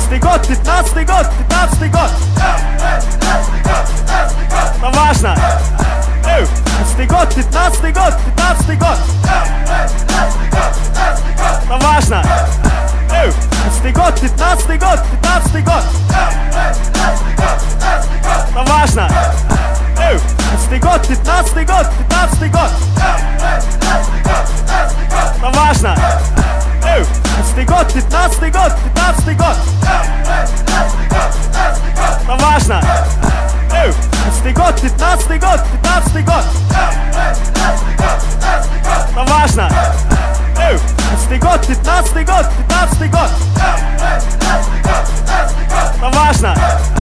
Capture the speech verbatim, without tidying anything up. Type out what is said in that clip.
пятнадцатый год, пятнадцатый год, пятнадцатый год. Это важно. пятнадцатый год, пятнадцатый год, пятнадцатый год. Это важно. пятнадцатый год, пятнадцатый год, пятнадцатый год. Это важно. пятнадцатый год, пятнадцатый год, пятнадцатый год. Это важно. пятнадцатый год, пятнадцатый год, пятнадцатый год. Это важно. пятнадцатый год, пятнадцатый год, пятнадцатый год. Это важно. пятнадцатый год, пятнадцатый год, пятнадцатый год. Это важно.